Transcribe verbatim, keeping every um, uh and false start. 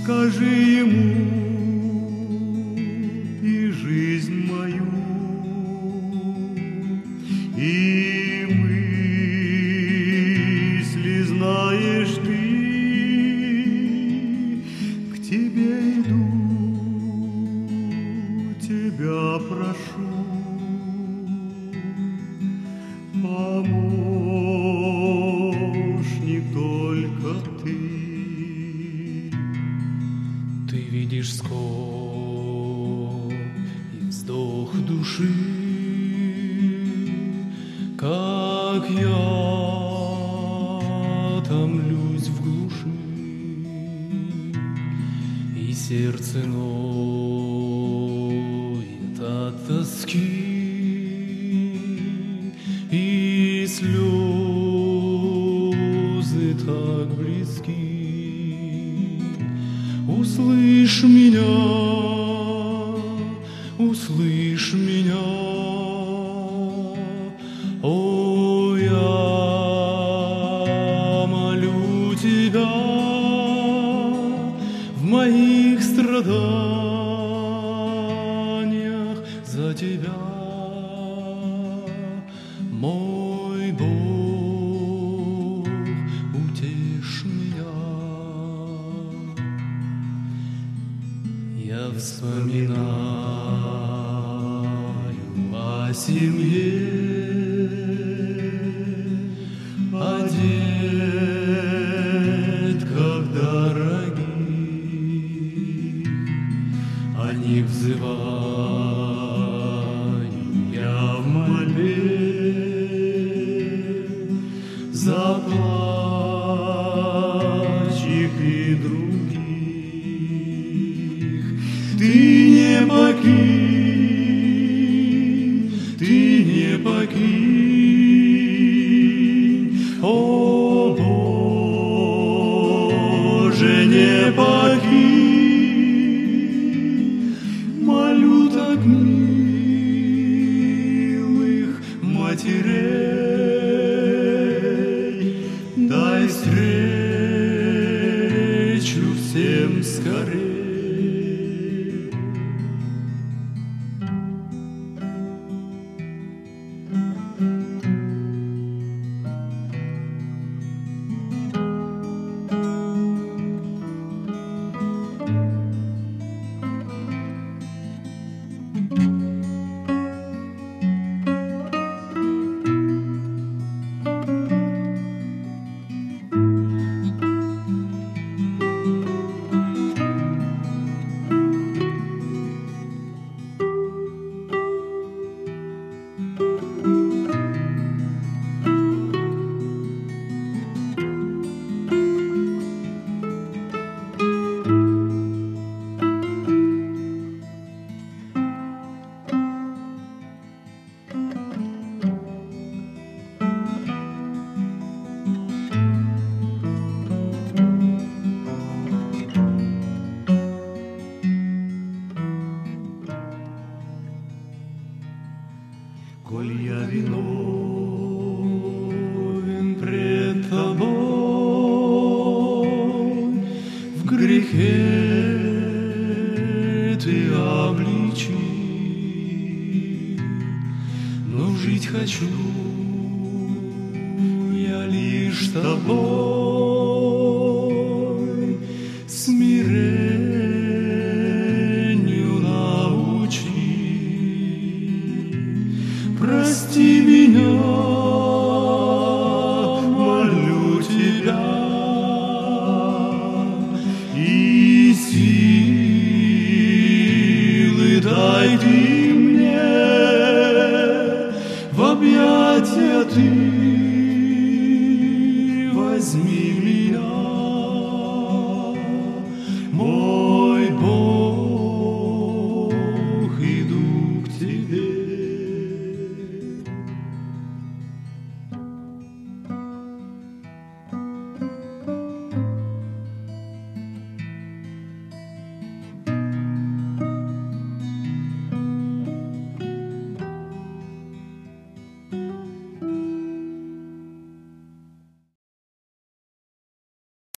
скажи ему и жизнь мою, и мысли, знаешь ты, к тебе иду, тебя прошу, помощник только ты. Ты видишь скорбь и вздох души, как я томлюсь в глуши, и сердце ноет от тоски, и слезы так близки. Услышь меня, услышь меня, о, я молю тебя в моих страданиях за тебя, мой Бог, утешь меня. Я вспоминаю о семье, о детках дорогих, о них взываю я в мольбе, заплачь их и других. Ты не покинь, ты не покинь, о Боже, не покинь, молю так милых матерей, дай встречу всем скорей. Коль я виновен пред тобой, в грехе ты обличи, но жить хочу я лишь с тобой, смирению научи. Прости меня, молю тебя, и силы дай ты мне, в объятия ты возьми